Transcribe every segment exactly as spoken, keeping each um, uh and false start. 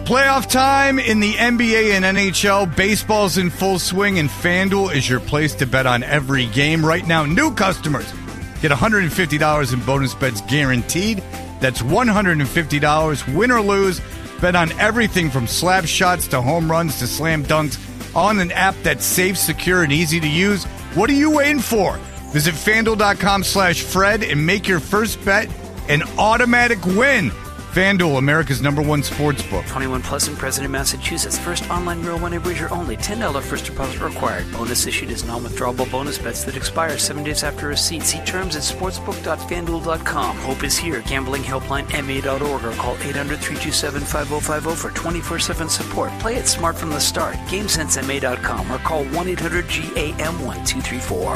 Playoff time in the N B A and N H L. Baseball's in full swing, and FanDuel is your place to bet on every game. Right now, new customers get one hundred fifty dollars in bonus bets guaranteed. That's one hundred fifty dollars, win or lose. Bet on everything from slap shots to home runs to slam dunks on an app that's safe, secure, and easy to use. What are you waiting for? Visit FanDuel.com slash Fred and make your first bet an automatic win. FanDuel, America's number one sports book. twenty-one plus in President, Massachusetts. First online real money wager only. ten dollars first deposit required. Bonus issued as non-withdrawable bonus bets that expire seven days after receipt. See terms at sportsbook dot fan duel dot com. Hope is here. Gambling helpline M A dot org or call eight hundred, three two seven, five oh five oh for twenty-four seven support. Play it smart from the start. game sense M A dot com or call one eight hundred G A M one two three four.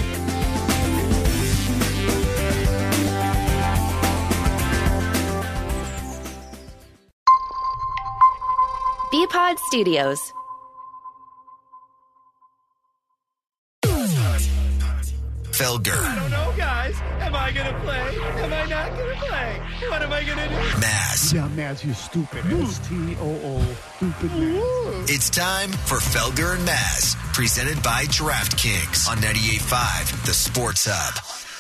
B-Pod Studios. Felger. I don't know, guys. Am I going to play? Am I not going to play? What am I going to do? Maz. Yeah, Maz, you stupid. S T O O. Stupid Maz. It's time for Felger and Maz, presented by DraftKings on ninety-eight point five, the Sports Hub.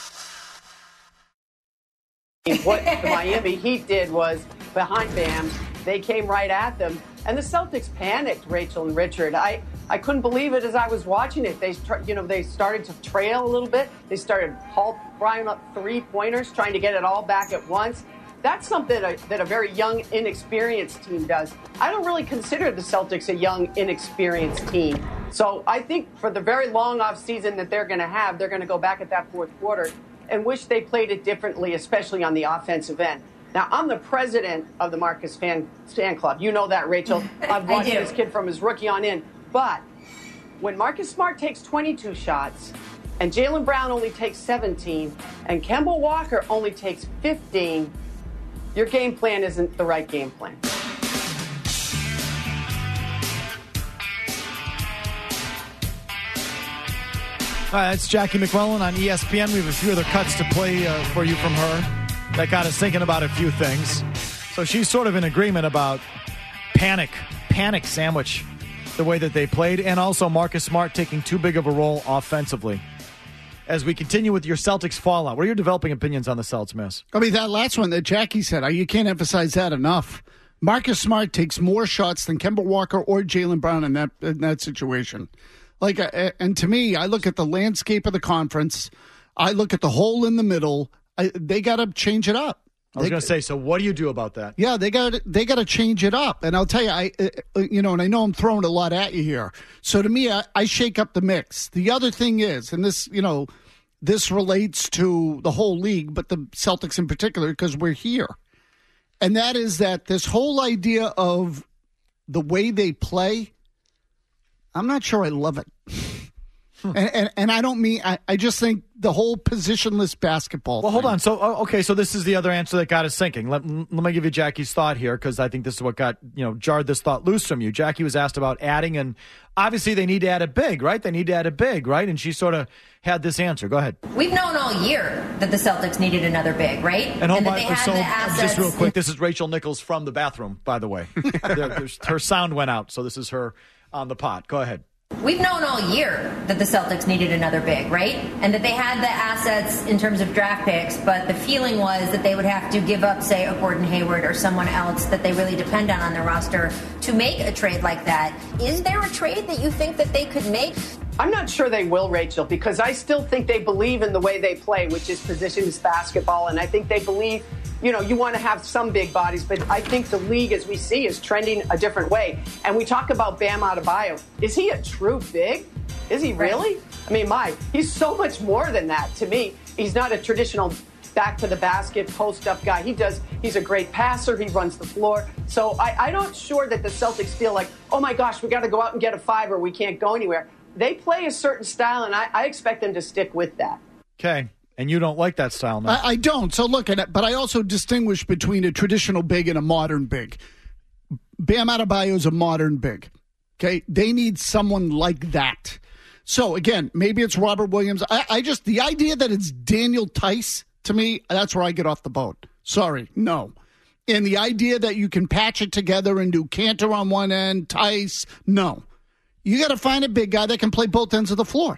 What the Miami Heat did was, behind Bam, they came right at them. And the Celtics panicked, Rachel and Richard. I, I couldn't believe it as I was watching it. They, you know, they started to trail a little bit. They started Hulk frying up three-pointers, trying to get it all back at once. That's something that a, that a very young, inexperienced team does. I don't really consider the Celtics a young, inexperienced team. So I think for the very long off season that they're going to have, they're going to go back at that fourth quarter and wish they played it differently, especially on the offensive end. Now, I'm the president of the Marcus fan, fan club. You know that, Rachel. I've watched this kid from his rookie on in. But when Marcus Smart takes twenty-two shots and Jaylen Brown only takes seventeen and Kemba Walker only takes fifteen, your game plan isn't the right game plan. All right, that's Jackie McClellan on E S P N. We have a few other cuts to play uh, for you from her that got us thinking about a few things. So she's sort of in agreement about panic, panic sandwich, the way that they played, and also Marcus Smart taking too big of a role offensively. As we continue with your Celtics fallout, what are your developing opinions on the Celtics, Miss? I mean, that last one that Jackie said, you can't emphasize that enough. Marcus Smart takes more shots than Kemba Walker or Jaylen Brown in that in that situation. Like, uh, and to me, I look at the landscape of the conference. I look at the hole in the middle. I, they got to change it up. I was going to say, so what do you do about that? Yeah, they got they got to change it up. And I'll tell you, I uh, you know, and I know I'm throwing a lot at you here. So to me, I, I shake up the mix. The other thing is, and this, you know, this relates to the whole league, but the Celtics in particular, because we're here. And that is that this whole idea of the way they play, I'm not sure I love it. and, and and I don't mean, I, I just think the whole positionless basketball Well, thing. hold on. So, okay, so this is the other answer that got us thinking. Let, let me give you Jackie's thought here, because I think this is what got, you know, jarred this thought loose from you. Jackie was asked about adding, and obviously they need to add a big, right? They need to add a big, right? And she sort of had this answer. Go ahead. We've known all year that the Celtics needed another big, right? And hold and that on, they had so the assets. just real quick, this is Rachel Nichols from the bathroom, by the way. there, there's, her sound went out, so this is her on the pod. Go ahead. We've known all year that the Celtics needed another big, right? And that they had the assets in terms of draft picks, but the feeling was that they would have to give up, say, a Gordon Hayward or someone else that they really depend on on their roster to make a trade like that. Is there a trade that you think that they could make? I'm not sure they will, Rachel, because I still think they believe in the way they play, which is positions basketball, and I think they believe, you know, you want to have some big bodies, but I think the league, as we see, is trending a different way. And we talk about Bam Adebayo. Is he a true big? Is he really? I mean, my, he's so much more than that to me. He's not a traditional back to the basket, post-up guy. He does, he's a great passer. He runs the floor. So I, I'm not sure that the Celtics feel like, oh my gosh, we got to go out and get a five or we can't go anywhere. They play a certain style, and I, I expect them to stick with that. Okay. And you don't like that style, no? I, I don't. So look at it, but I also distinguish between a traditional big and a modern big. Bam Adebayo is a modern big. Okay, they need someone like that. So again, maybe it's Robert Williams. I, I just the idea that it's Daniel Tice, to me, that's where I get off the boat. Sorry, no. And the idea that you can patch it together and do Cantor on one end, Tice, no. You got to find a big guy that can play both ends of the floor.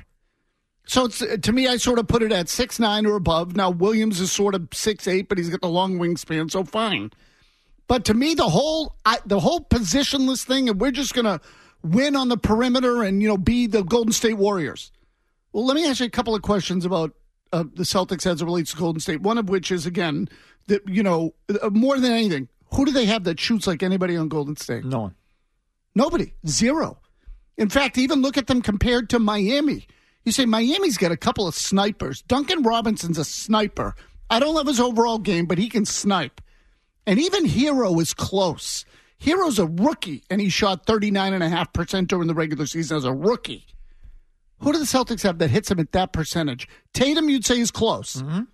So it's, to me, I sort of put it at six nine or above. Now, Williams is sort of six eight, but he's got the long wingspan, so fine. But to me, the whole I, the whole positionless thing, and we're just going to win on the perimeter and, you know, be the Golden State Warriors. Well, let me ask you a couple of questions about uh, the Celtics as it relates to Golden State, one of which is, again, that, you know, uh, more than anything, who do they have that shoots like anybody on Golden State? No one. Nobody. Zero. In fact, even look at them compared to Miami. You say Miami's got a couple of snipers. Duncan Robinson's a sniper. I don't love his overall game, but he can snipe. And even Hero is close. Hero's a rookie, and he shot thirty-nine point five percent during the regular season as a rookie. Who do the Celtics have that hits him at that percentage? Tatum, you'd say, is close. Mm-hmm.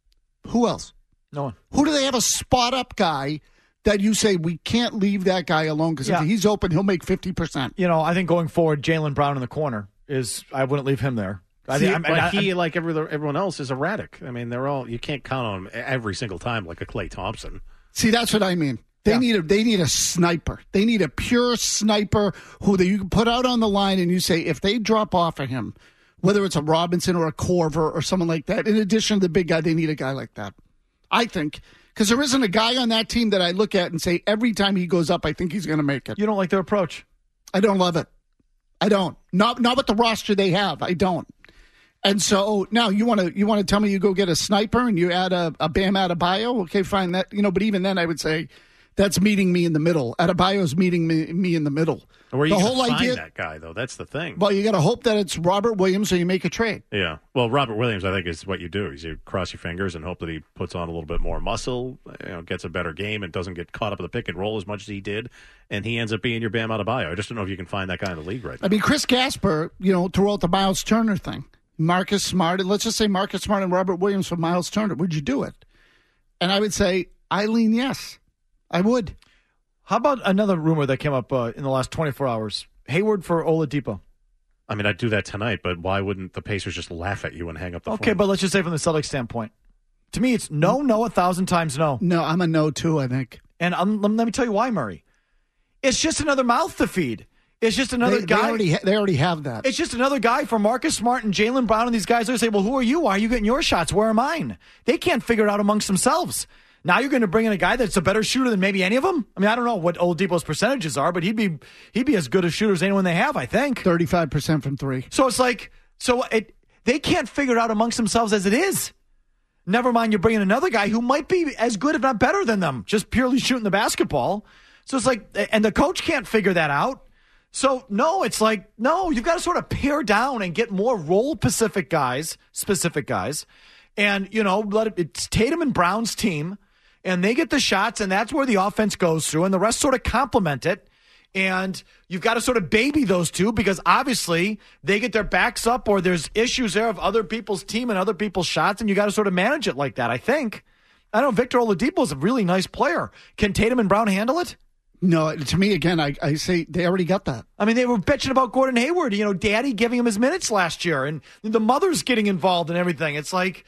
Who else? No one. Who do they have a spot-up guy that you say we can't leave that guy alone because Yeah. if he's open, he'll make fifty percent? You know, I think going forward, Jaylen Brown in the corner is, I wouldn't leave him there. I See, think, I'm- but I- he, I'm- like every, everyone else, is erratic. I mean, they're all, you can't count on him every single time like a Klay Thompson. See, that's what I mean. They Yeah. need a they need a sniper. They need a pure sniper who they, you can put out on the line and you say, if they drop off of him, whether it's a Robinson or a Corver or someone like that, in addition to the big guy, they need a guy like that. I think. Because there isn't a guy on that team that I look at and say, every time he goes up, I think he's going to make it. you don't like their approach. I don't love it. I don't. Not not with the roster they have. I don't. And so now you want to you want to tell me you go get a sniper and you add a, a Bam Adebayo? Okay, fine. That you know, but even then, I would say that's meeting me in the middle. Adebayo's meeting me, me in the middle. Where are you the going whole to find idea, that guy, though? That's the thing. Well, you got to hope that it's Robert Williams, so you make a trade. Yeah. Well, Robert Williams, I think, is what you do. Is you cross your fingers and hope that he puts on a little bit more muscle, you know, gets a better game, and doesn't get caught up in the pick and roll as much as he did, and he ends up being your Bam Adebayo. I just don't know if you can find that guy in the league right now. I mean, Chris Gasper, you know, threw out the Miles Turner thing. Marcus Smart, and let's just say Marcus Smart and Robert Williams for Miles Turner. Would you do it? And I would say, I lean yes. I would. How about another rumor that came up uh, in the last twenty-four hours? Hayward for Oladipo. I mean, I'd do that tonight, but why wouldn't the Pacers just laugh at you and hang up the phone? Okay, but let's just say from the Celtics standpoint. To me, it's no, no, a thousand times no. No, I'm a no, too, I think. And um, let me tell you why, Murray. It's just another mouth to feed. It's just another They, guy. they, already, ha- they already have that. It's just another guy for Marcus Smart and Jaylen Brown and these guys. They say, well, who are you? Why are you getting your shots? Where are mine? They can't figure it out amongst themselves. Now you're going to bring in a guy that's a better shooter than maybe any of them? I mean, I don't know what Oladipo's percentages are, but he'd be he'd be as good a shooter as anyone they have, I think. thirty-five percent from three. So it's like, so it they can't figure it out amongst themselves as it is. Never mind, you're bringing another guy who might be as good, if not better than them, just purely shooting the basketball. So it's like, and the coach can't figure that out. So, no, it's like, no, you've got to sort of pare down and get more role-specific guys, specific guys. And, you know, let it, it's Tatum and Brown's team, and they get the shots, and that's where the offense goes through, and the rest sort of complement it. And you've got to sort of baby those two because obviously they get their backs up or there's issues there of other people's team and other people's shots, and you got to sort of manage it like that, I think. I don't know, Victor Oladipo is a really nice player. Can Tatum and Brown handle it? No, to me, again, I, I say they already got that. I mean, they were bitching about Gordon Hayward, you know, daddy giving him his minutes last year, and the mother's getting involved and everything. It's like,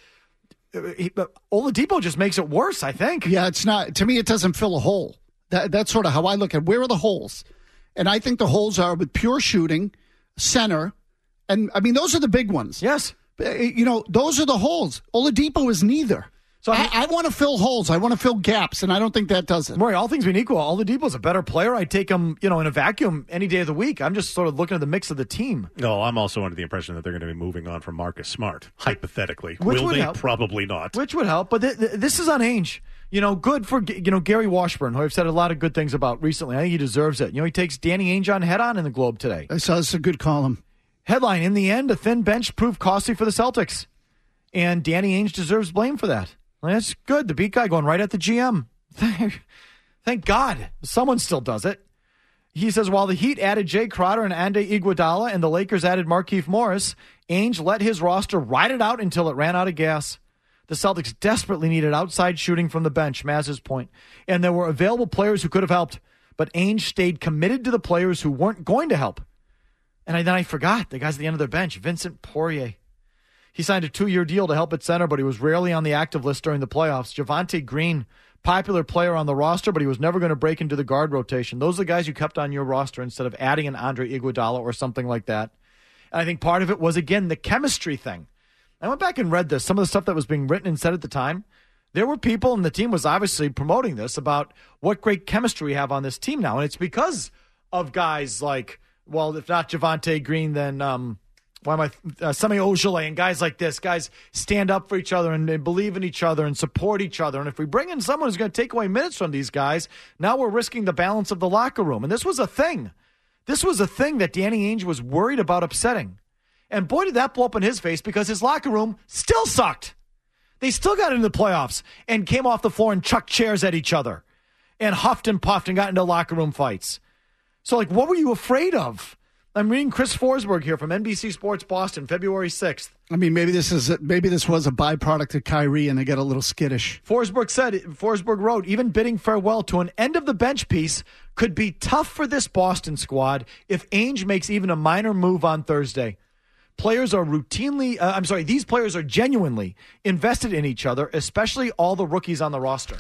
he, Oladipo just makes it worse, I think. Yeah, it's not, to me, it doesn't fill a hole. That, that's sort of how I look at it. Where are the holes? And I think the holes are with pure shooting, center, and, I mean, those are the big ones. Yes. You know, those are the holes. Oladipo is neither. So I, I want to fill holes. I want to fill gaps, and I don't think that does it. Maury, all things being equal, Oladipo's a better player. I'd take him, you know, in a vacuum any day of the week. I'm just sort of looking at the mix of the team. No, I'm also under the impression that they're going to be moving on from Marcus Smart, hypothetically. Which Will would they? help. Probably not. Which would help, but th- th- this is on Ainge. You know, good for, you know, Gary Washburn, who I've said a lot of good things about recently. I think he deserves it. You know, he takes Danny Ainge on head on in the Globe today. I saw this a good column. Headline, in the end, a thin bench proved costly for the Celtics. And Danny Ainge deserves blame for that. Well, that's good. The beat guy going right at the G M. Thank God. Someone still does it. He says, while the Heat added Jay Crowder and Ande Iguodala and the Lakers added Markieff Morris, Ainge let his roster ride it out until it ran out of gas. The Celtics desperately needed outside shooting from the bench, Maz's point. And there were available players who could have helped. But Ainge stayed committed to the players who weren't going to help. And I, then I forgot the guys at the end of their bench, Vincent Poirier. He signed a two-year deal to help at center, but he was rarely on the active list during the playoffs. Javonte Green, popular player on the roster, but he was never going to break into the guard rotation. Those are the guys you kept on your roster instead of adding an Andre Iguodala or something like that. And I think part of it was, again, the chemistry thing. I went back and read this, some of the stuff that was being written and said at the time. There were people, and the team was obviously promoting this, about what great chemistry we have on this team now. And it's because of guys like, well, if not Javonte Green, then um, why am I, uh, Semi Ojeleye and guys like this. Guys stand up for each other and, and believe in each other and support each other. And if we bring in someone who's going to take away minutes from these guys, now we're risking the balance of the locker room. And this was a thing. This was a thing that Danny Ainge was worried about upsetting. And boy, did that blow up in his face, because his locker room still sucked. They still got into the playoffs and came off the floor and chucked chairs at each other and huffed and puffed and got into locker room fights. So, like, what were you afraid of? I'm reading Chris Forsberg here from N B C Sports Boston, February sixth. I mean, maybe this is a, maybe this was a byproduct of Kyrie, and they get a little skittish. Forsberg said, Forsberg wrote, even bidding farewell to an end-of-the-bench piece could be tough for this Boston squad if Ainge makes even a minor move on Thursday. Players are routinely, uh, I'm sorry, these players are genuinely invested in each other, especially all the rookies on the roster.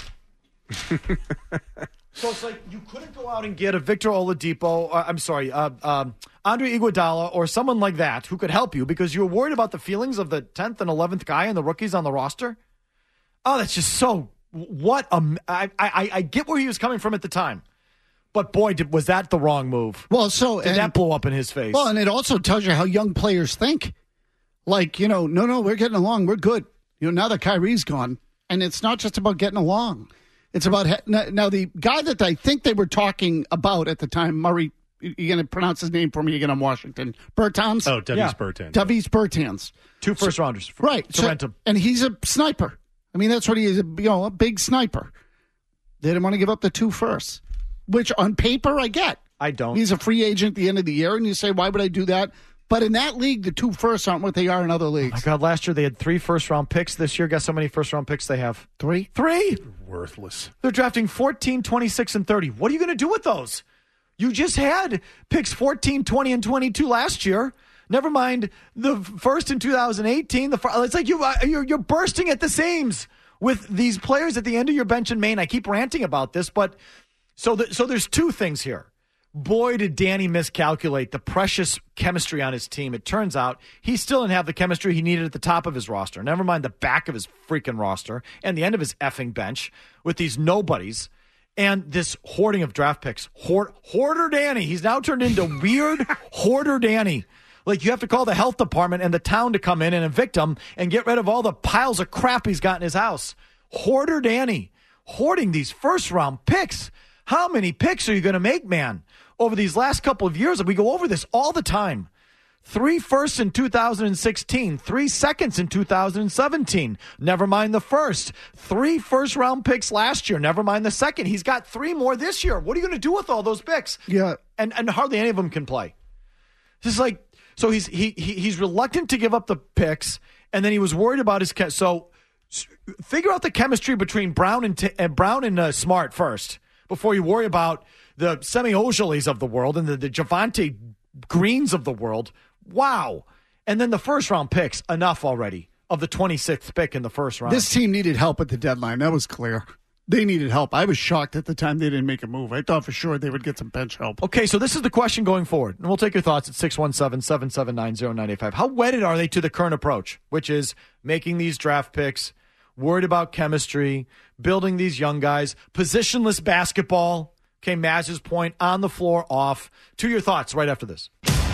So it's like you couldn't go out and get a Victor Oladipo, uh, I'm sorry, uh, um, Andre Iguodala or someone like that who could help you because you were worried about the feelings of the tenth and eleventh guy and the rookies on the roster. Oh, that's just so, what, a, I, I, I get where he was coming from at the time. But boy, did, was that the wrong move. Well, so did and, that blow up in his face? Well, and it also tells you how young players think. Like, you know, no, no, we're getting along. We're good. You know, now that Kyrie's gone. And it's not just about getting along. It's about, now the guy that I think they were talking about at the time, Murray, you're going to pronounce his name for me again on Washington. Bertans? Oh, Davies yeah. Bertans. Davies Bertans. Two first so, rounders. For, right. To so, rent him. And he's a sniper. I mean, that's what he is, you know, a big sniper. They didn't want to give up the two firsts, which on paper I get. I don't. He's a free agent at the end of the year, and you say, why would I do that? But in that league, the two firsts aren't what they are in other leagues. Oh my God, last year they had three first-round picks. This year, guess how many first-round picks they have? Three? Three? Worthless. They're drafting fourteen, twenty-six, and thirty. What are you going to do with those? You just had picks fourteen, twenty, and twenty-two last year. Never mind the first in two thousand eighteen. The It's like you, you're, you're bursting at the seams with these players at the end of your bench in Maine. I keep ranting about this, but so the, so there's two things here. Boy, did Danny miscalculate the precious chemistry on his team. It turns out he still didn't have the chemistry he needed at the top of his roster. Never mind the back of his freaking roster and the end of his effing bench with these nobodies and this hoarding of draft picks. Hoard, hoarder Danny. He's now turned into weird hoarder Danny. Like, you have to call the health department and the town to come in and evict him and get rid of all the piles of crap he's got in his house. Hoarder Danny. Hoarding these first-round picks. How many picks are you going to make, man? Over these last couple of years, we go over this all the time. Three firsts in two thousand sixteen, three seconds in two thousand seventeen. Never mind the first. Three first-round picks last year. Never mind the second. He's got three more this year. What are you going to do with all those picks? Yeah, and and hardly any of them can play. This is like so he's he, he he's reluctant to give up the picks, and then he was worried about his chem- so figure out the chemistry between Brown and T- uh, Brown and uh, Smart first before you worry about the Semi Ojeleys of the world and the, the Javonte Greens of the world. Wow. And then the first round picks, enough already of the twenty-sixth pick in the first round. This team needed help at the deadline. That was clear. They needed help. I was shocked at the time they didn't make a move. I thought for sure they would get some bench help. Okay, so this is the question going forward. And we'll take your thoughts at six one seven, seven seven nine, zero nine eight five. How wedded are they to the current approach, which is making these draft picks, worried about chemistry, building these young guys, positionless basketball? Okay, Maz's point, on the floor, off. To your thoughts right after this.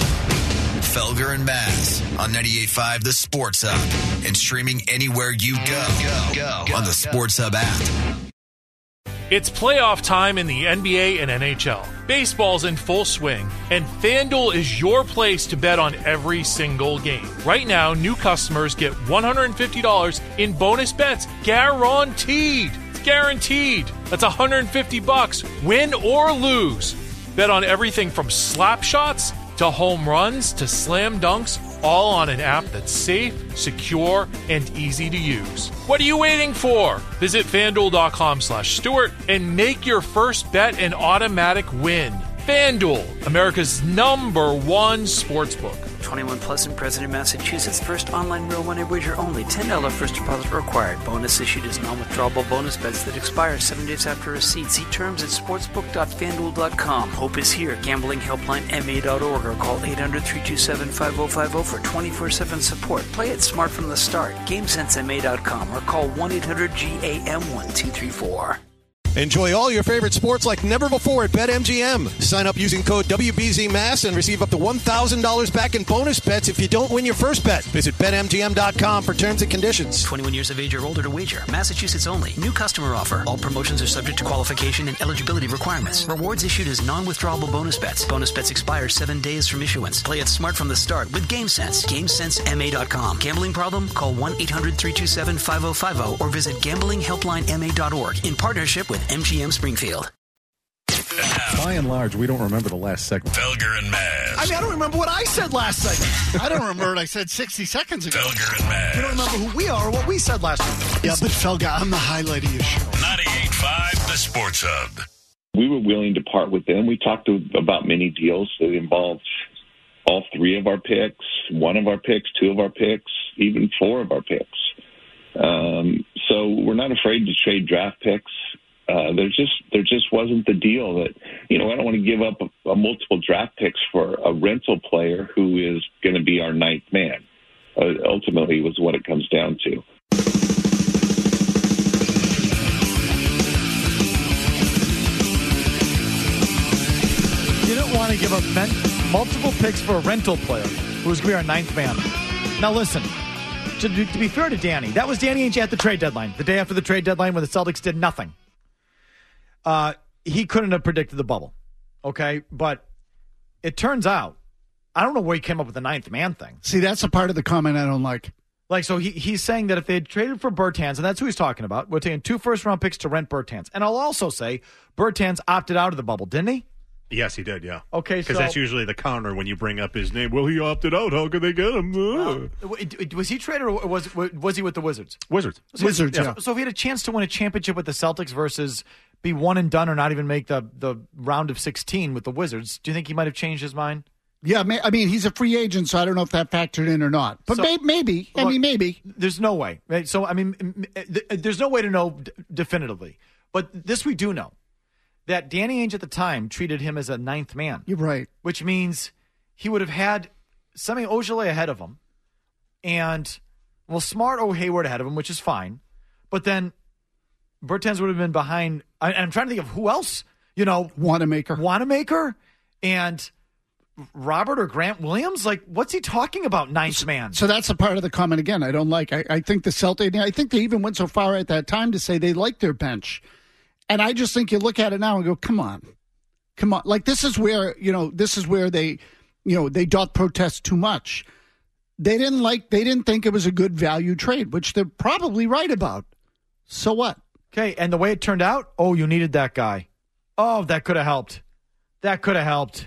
Felger and Maz on ninety-eight point five The Sports Hub and streaming anywhere you go, go, go, go on the Sports Hub app. It's playoff time in the N B A and N H L. Baseball's in full swing, and FanDuel is your place to bet on every single game. Right now, new customers get one hundred fifty dollars in bonus bets guaranteed. Guaranteed. That's one hundred fifty bucks, win or lose. Bet on everything from slap shots to home runs to slam dunks, all on an app that's safe, secure, and easy to use. What are you waiting for? Visit FanDuel.com slash Stewart and make your first bet an automatic win. FanDuel, America's number one sportsbook. twenty-one plus and present in Massachusetts. First online real money wager only. ten dollars first deposit required. Bonus issued as non-withdrawable bonus bets that expire seven days after receipt. See terms at sportsbook dot fanduel dot com. Hope is here. Gambling helpline M A dot org or call eight hundred, three two seven, five oh five oh for twenty-four seven support. Play it smart from the start. game sense M A dot com or call one eight hundred G A M one two three four. Enjoy all your favorite sports like never before at BetMGM. Sign up using code W B Z M A S and receive up to one thousand dollars back in bonus bets if you don't win your first bet. Visit Bet M G M dot com for terms and conditions. twenty-one years of age or older to wager. Massachusetts only. New customer offer. All promotions are subject to qualification and eligibility requirements. Rewards issued as non-withdrawable bonus bets. Bonus bets expire seven days from issuance. Play it smart from the start with GameSense. game sense M A dot com. Gambling problem? Call one eight hundred, three two seven, five oh five oh or visit gambling helpline M A dot org in partnership with M G M Springfield. By and large, we don't remember the last segment. Felger and Maz. I mean, I don't remember what I said last segment. I don't remember what I said sixty seconds ago. Felger and Maz. You don't remember who we are or what we said last week. Yeah, but Felger, I'm the highlight of your show. ninety-eight point five, the Sports Hub. We were willing to part with them. We talked to, about many deals that involved all three of our picks, one of our picks, two of our picks, even four of our picks. Um, so we're not afraid to trade draft picks. Uh, there just there just wasn't the deal that, you know, I don't want to give up a, a multiple draft picks for a rental player who is going to be our ninth man. Uh, ultimately was what it comes down to. You don't want to give up men- multiple picks for a rental player who's going to be our ninth man. Now listen, to, to be fair to Danny, that was Danny Ainge at the trade deadline, the day after the trade deadline when the Celtics did nothing. Uh, he couldn't have predicted the bubble, okay? But it turns out, I don't know where he came up with the ninth man thing. See, that's a part of the comment I don't like. Like, so he he's saying that if they had traded for Bertans, and that's who he's talking about, we're taking two first-round picks to rent Bertans. And I'll also say Bertans opted out of the bubble, didn't he? Yes, he did, yeah. Okay, Because so- that's usually the counter when you bring up his name. Well, he opted out. How could they get him? Uh, was he traded or was was he with the Wizards? Wizards. So, Wizards, yeah. So, so if he had a chance to win a championship with the Celtics versus be one and done or not even make the, the round of sixteen with the Wizards, do you think he might have changed his mind? Yeah, I mean, he's a free agent, so I don't know if that factored in or not. But So- may, maybe. I Look, mean, maybe. There's no way. Right? So, I mean, m- m- th- there's no way to know d- definitively. But this we do know, that Danny Ainge at the time treated him as a ninth man. You're right. Which means he would have had Semi Ojeleye ahead of him and, well, Smart or Hayward ahead of him, which is fine. But then Bertans would have been behind. I, I'm trying to think of who else, you know. Wanamaker. Wanamaker and Robert or Grant Williams. Like, what's he talking about, ninth man? So that's a part of the comment again I don't like. I, I think the Celtics, I think they even went so far at that time to say they like their bench. And I just think you look at it now and go, come on. Come on. Like, this is where, you know, this is where they, you know, they doth protest too much. They didn't like, they didn't think it was a good value trade, which they're probably right about. So what? Okay, and the way it turned out, oh, you needed that guy. Oh, that could have helped. That could have helped.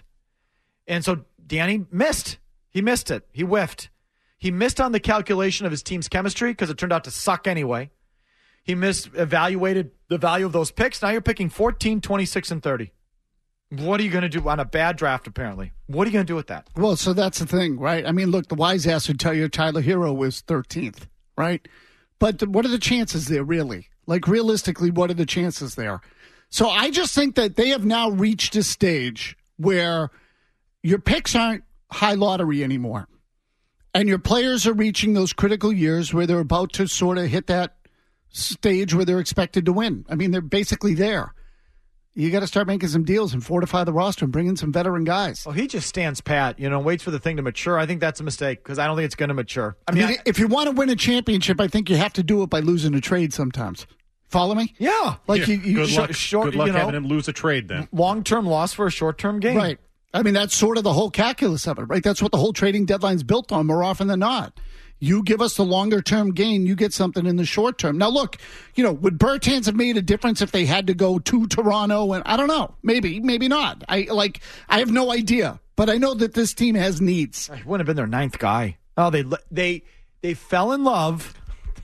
And so Danny missed. He missed it. He whiffed. He missed on the calculation of his team's chemistry because it turned out to suck anyway. He misevaluated the value of those picks. Now you're picking fourteen, twenty-six, and thirty. What are you going to do on a bad draft, apparently? What are you going to do with that? Well, so that's the thing, right? I mean, look, the wise ass would tell you Tyler Hero was thirteenth, right? But what are the chances there, really? Like, realistically, what are the chances there? So I just think that they have now reached a stage where your picks aren't high lottery anymore. And your players are reaching those critical years where they're about to sort of hit that stage where they're expected to win. I mean, they're basically there. You got to start making some deals and fortify the roster and bring in some veteran guys. Well, he just stands pat, you know, waits for the thing to mature. I think that's a mistake because I don't think it's going to mature. I mean, I mean I, if you want to win a championship, I think you have to do it by losing a trade sometimes. Follow me? Yeah. Like yeah. you, you good sh- luck, short, good luck you know, having him lose a trade then. Long-term loss for a short-term gain. Right. I mean, that's sort of the whole calculus of it, right? That's what the whole trading deadline's built on more often than not. You give us the longer-term gain, you get something in the short term. Now, look, you know, would Bertans have made a difference if they had to go to Toronto? And I don't know. Maybe, maybe not. I like. I have no idea. But I know that this team has needs. He wouldn't have been their ninth guy. Oh, they they they fell in love.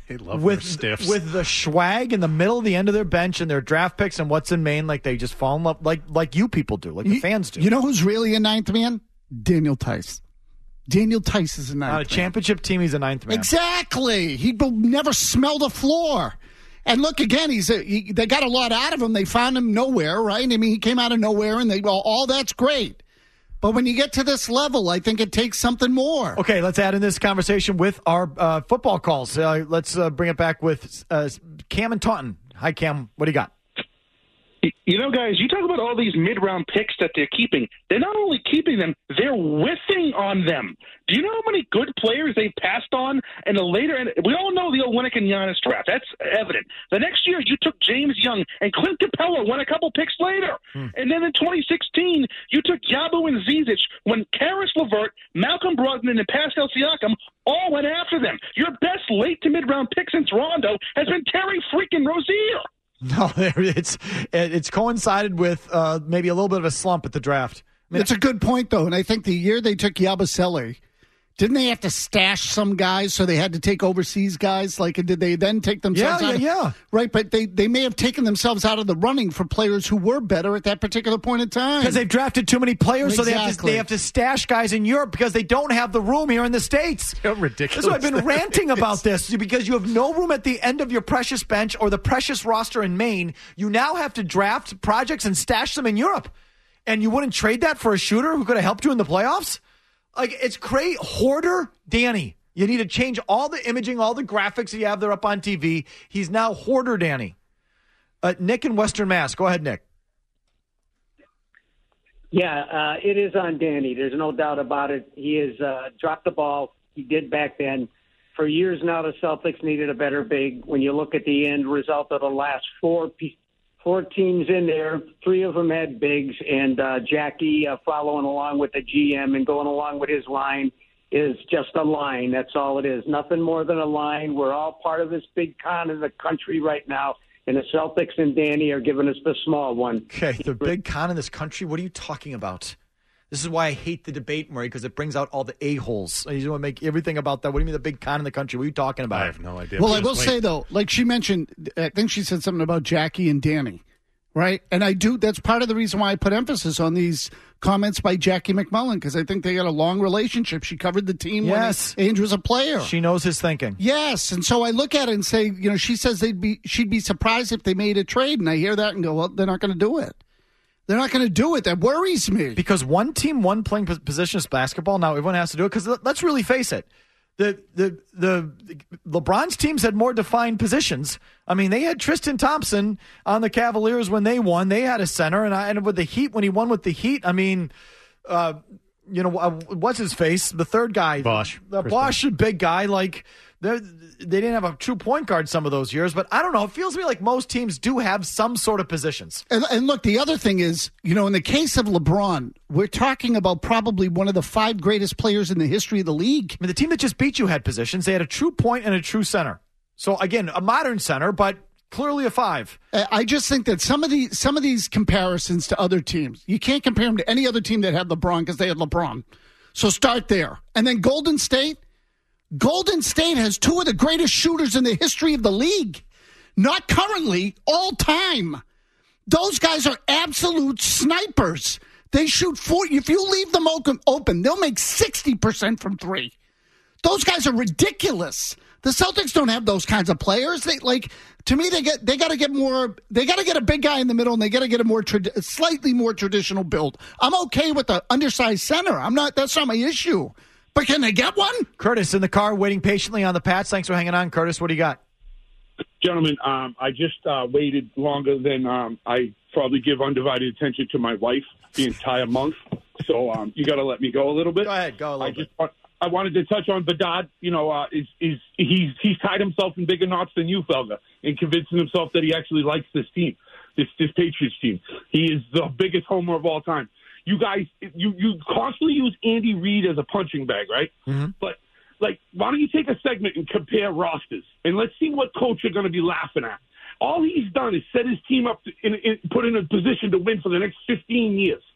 They love with their stiffs. with the swag in the middle of the end of their bench and their draft picks and what's in Maine, like they just fall in love, like like you people do, like the You- fans do. You know who's really a ninth man? Daniel Tice. Daniel Tice is a ninth On a man. championship team, he's a ninth man. Exactly. He will never smell the floor. And look, again, he's a, he, they got a lot out of him. They found him nowhere, right? I mean, he came out of nowhere, and they well, all that's great. But when you get to this level, I think it takes something more. Okay, let's add in this conversation with our uh, football calls. Uh, let's uh, bring it back with uh, Cam and Taunton. Hi, Cam. What do you got? You know, guys, you talk about all these mid-round picks that they're keeping. They're not only keeping them, they're whiffing on them. Do you know how many good players they passed on in the later? And we all know the Olynyk and Giannis draft. That's evident. The next year, you took James Young, and Clint Capella went a couple picks later. Hmm. And then in twenty sixteen, you took Yabu and Zizic when Karis LeVert, Malcolm Brogdon, and Pascal Siakam all went after them. Your best late to mid-round pick since Rondo has been Terry freaking Rozier. No, it's it's coincided with uh, maybe a little bit of a slump at the draft. I mean, it's a good point, though. And I think the year they took Yabusele, didn't they have to stash some guys, so they had to take overseas guys? Like, did they then take themselves Yeah, out? yeah, of, yeah. Right, but they, they may have taken themselves out of the running for players who were better at that particular point in time. Because they've drafted too many players, so they have, to, Exactly. they have to stash guys in Europe because they don't have the room here in the States. How ridiculous. That's why I've been that ranting is. about this, because you have no room at the end of your precious bench or the precious roster in Maine. You now have to draft projects and stash them in Europe. And you wouldn't trade that for a shooter who could have helped you in the playoffs? Like, it's crazy. Hoarder Danny. You need to change all the imaging, all the graphics that you have there up on T V. He's now Hoarder Danny. Uh, Nick in Western Mass. Go ahead, Nick. Yeah, uh, it is on Danny. There's no doubt about it. He has uh, dropped the ball. He did back then. For years now, the Celtics needed a better big. When you look at the end result of the last four four teams in there, three of them had bigs, and uh, Jackie uh, following along with the G M and going along with his line is just a line. That's all it is. Nothing more than a line. We're all part of this big con in the country right now, and the Celtics and Danny are giving us the small one. Okay, the big con in this country? What are you talking about? This is why I hate the debate, Murray, because it brings out all the a-holes. You want to make everything about that. What do you mean the big con in the country? What are you talking about? I have no idea. Well, I will say, though, like she mentioned, I think she said something about Jackie and Danny, right? And I do, that's part of the reason why I put emphasis on these comments by Jackie McMullen, because I think they got a long relationship. She covered the team Yes. when Ainge was a player. She knows his thinking. Yes, and so I look at it and say, you know, she says they'd be, she'd be surprised if they made a trade, and I hear that and go, well, they're not going to do it. They're not going to do it. That worries me. Because one team, one playing pos- positionless basketball, now everyone has to do it. Because let's really face it. The, the the LeBron's teams had more defined positions. I mean, they had Tristan Thompson on the Cavaliers when they won. They had a center, and I ended with the Heat when he won with the Heat. I mean, uh, you know, uh, what's his face? The third guy, Bosh. the Chris Bosh, a big guy. Like they they didn't have a true point guard some of those years, but I don't know. It feels to me like most teams do have some sort of positions. And, and look, the other thing is, you know, in the case of LeBron, we're talking about probably one of the five greatest players in the history of the league. I mean, the team that just beat you had positions. They had a true point and a true center. So again, a modern center, but clearly a five. Uh, I just think that some of the some of these comparisons to other teams, you can't compare them to any other team that had LeBron because they had LeBron. So start there. And then Golden State. Golden State has two of the greatest shooters in the history of the league. Not currently, all time. Those guys are absolute snipers. They shoot forty. If you leave them open, open they'll make sixty percent from three. Those guys are ridiculous. The Celtics don't have those kinds of players. They like to me. They get they got to get more. They got to get a big guy in the middle, and they got to get a more trad- slightly more traditional build. I'm okay with the undersized center. I'm not. That's not my issue. But can they get one? Curtis in the car waiting patiently on the Pats. Thanks for hanging on, Curtis. What do you got? Gentlemen, um, I just uh, waited longer than um, I probably give undivided attention to my wife the entire month. So um, you got to let me go a little bit. Go ahead, go a little I bit. just want, I wanted to touch on Bedard. You know, uh, is is he's he's tied himself in bigger knots than you, Felga, in convincing himself that he actually likes this team, this this Patriots team. He is the biggest homer of all time. You guys, you you constantly use Andy Reid as a punching bag, right? Mm-hmm. But like, why don't you take a segment and compare rosters, and let's see what coach you're going to be laughing at. All he's done is set his team up to, in, in, put in a position to win for the next fifteen years.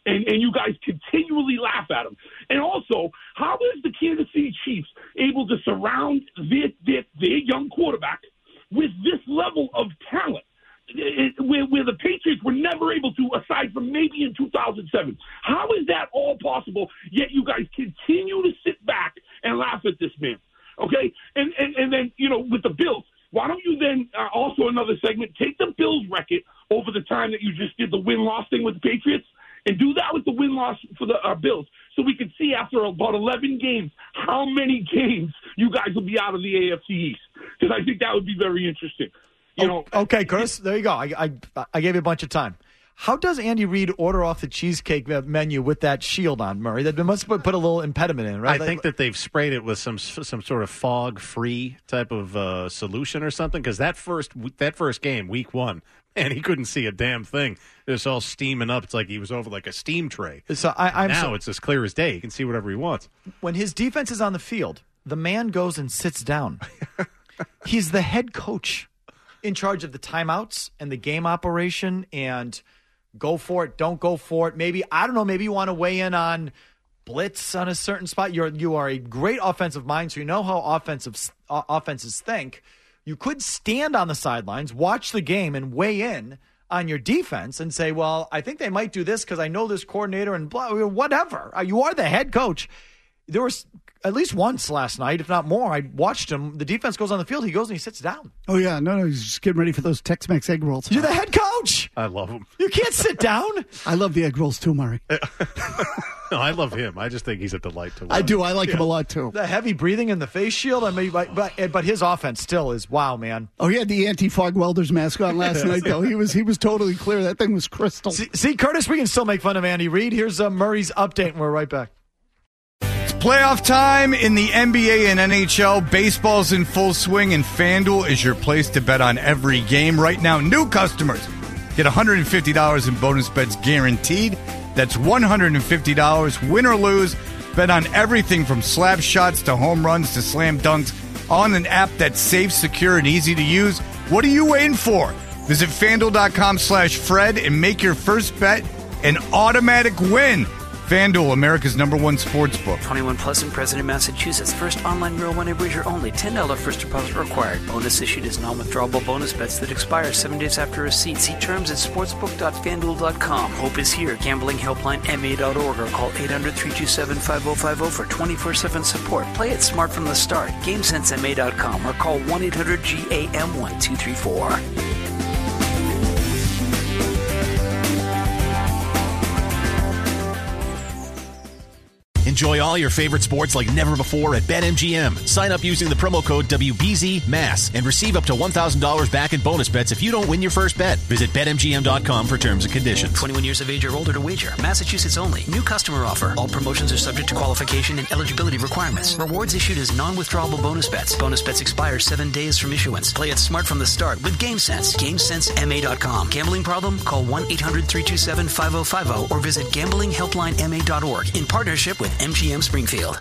and, and you guys continually laugh at them. And also, how is the Kansas City Chiefs able to surround their, their, their young quarterback with this level of talent? It, where, where the Patriots were never able to, aside from maybe in two thousand seven. How is that all possible, yet you guys continue to sit back and laugh at this man? Okay? And, and, and then, you know, with the Bills, why don't you then, uh, also another segment, take the Bills record over the time that you just did the win-loss thing with the Patriots, and do that with the win-loss for the uh, Bills, so we can see after about eleven games how many games you guys will be out of the A F C East. Because I think that would be very interesting. You know, okay, Chris, there you go. I, I I gave you a bunch of time. How does Andy Reid order off the cheesecake menu with that shield on, Murray? That must put, put a little impediment in, right? I think that they've sprayed it with some some sort of fog-free type of uh, solution or something. Because that first that first game, week one, man, he couldn't see a damn thing. It was all steaming up. It's like he was over like a steam tray. So I, I'm now so, it's as clear as day. He can see whatever he wants. When his defense is on the field, the man goes and sits down. He's the head coach, in charge of the timeouts and the game operation and go for it, don't go for it. Maybe, I don't know, maybe you want to weigh in on blitz on a certain spot. You're, you are a great offensive mind, so you know how offensive uh, offenses think. You could stand on the sidelines, watch the game, and weigh in on your defense and say, well, I think they might do this because I know this coordinator and blah, whatever. Uh, you are the head coach. There was at least once last night, if not more, I watched him. The defense goes on the field. He goes and he sits down. Oh, yeah. No, no. He's just getting ready for those Tex-Mex egg rolls. You're the head coach. I love him. You can't sit down. I love the egg rolls too, Murray. No, I love him. I just think he's a delight to watch. I do. I like yeah. him a lot, too. The heavy breathing and the face shield. I mean, but, but, but his offense still is, wow, man. Oh, he had the anti-fog welders mask on last night, though. He was he was totally clear. That thing was crystal. See, see Curtis, we can still make fun of Andy Reid. Here's uh, Murray's update, and we're right back. Playoff time in the N B A and N H L. Baseball's in full swing, and FanDuel is your place to bet on every game. Right now, new customers get one hundred fifty dollars in bonus bets guaranteed. That's one hundred fifty dollars, win or lose. Bet on everything from slap shots to home runs to slam dunks on an app that's safe, secure, and easy to use. What are you waiting for? Visit FanDuel.com slash Fred and make your first bet an automatic win. FanDuel, America's number one sports book. twenty-one plus and present in Massachusetts. First online real money wager only. ten dollars first deposit required. Bonus issued as non-withdrawable bonus bets that expire seven days after receipt. See terms at sportsbook dot fan duel dot com. Hope is here. Gambling helpline M A dot org or call eight hundred, three two seven, five oh five oh for twenty-four seven support. Play it smart from the start. game sense M A dot com or call one eight hundred G A M one two three four. Enjoy all your favorite sports like never before at BetMGM. Sign up using the promo code W B Z M A S and receive up to one thousand dollars back in bonus bets if you don't win your first bet. Visit Bet M G M dot com for terms and conditions. twenty-one years of age or older to wager. Massachusetts only. New customer offer. All promotions are subject to qualification and eligibility requirements. Rewards issued as non-withdrawable bonus bets. Bonus bets expire seven days from issuance. Play it smart from the start with GameSense. game sense M A dot com. Gambling problem? Call one eight hundred, three two seven, five oh five oh or visit gambling helpline M A dot org in partnership with M G M Springfield.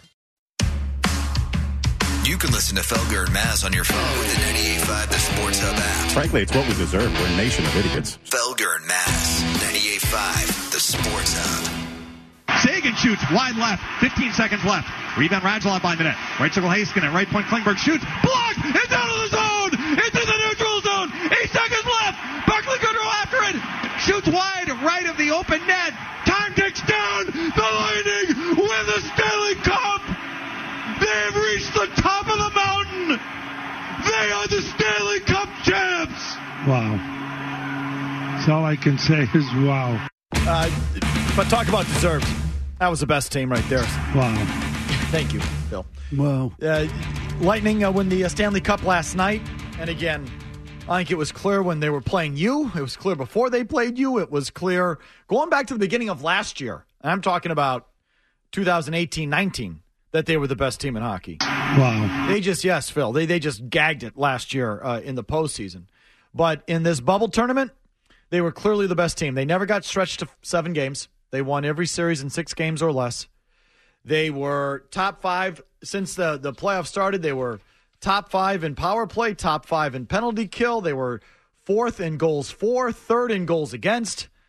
You can listen to Felger and Maz on your phone with the ninety-eight point five The Sports Hub app. Frankly, it's what we deserve. We're a nation of idiots. Felger and Maz, ninety-eight point five The Sports Hub. Sagan shoots wide left. fifteen seconds left. Rebound Radulov behind the net. Right circle Heiskanen. Right point Klingberg shoots. Blocked. It's out of the zone. Into the neutral zone. Eight seconds left. Barkley Goodrow after it. Shoots wide right of the open net. Time ticks down. The Lightning win the Stanley Cup. They have reached the top of the mountain. They are the Stanley Cup champs. Wow. That's all I can say is wow. Uh, but talk about deserved. That was the best team right there. Wow. Thank you, Bill. Wow. Uh, Lightning uh, win the uh, Stanley Cup last night. And again, I think it was clear when they were playing you. It was clear before they played you. It was clear going back to the beginning of last year. I'm talking about twenty eighteen nineteen, that they were the best team in hockey. Wow. They just, yes, Phil, they, they just gagged it last year uh, in the postseason. But in this bubble tournament, they were clearly the best team. They never got stretched to seven games. They won every series in six games or less. They were top five since the, the playoffs started. They were top five in power play, top five in penalty kill. They were fourth in goals for, third in goals against.